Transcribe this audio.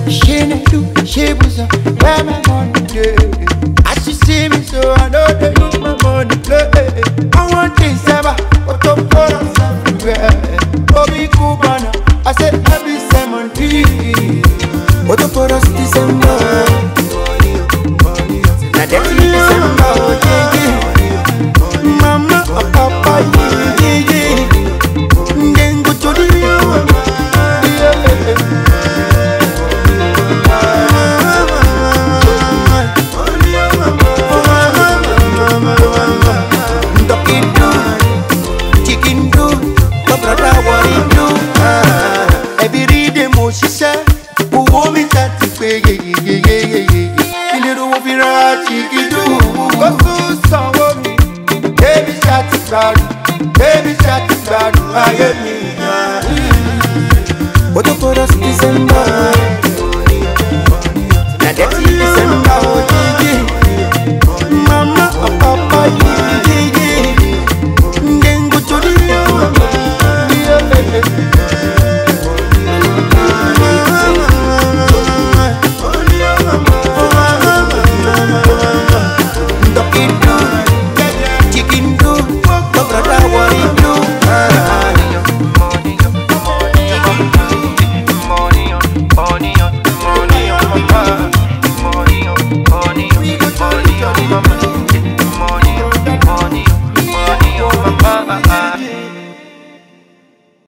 She need you, she was where my money day. As she see me, so I know they use my money play. I want this ever, what up for us everywhere. Bobby Cubana, I said every Simon D. What up for us December? Now that's December, Mama, Papa, then go to the chicken do, my brother what he do. Every day more she said, who want me that to pay? In the room of your chicken do. Go to some me, baby shot is proud, baby shot is proud. I am me. What for us December?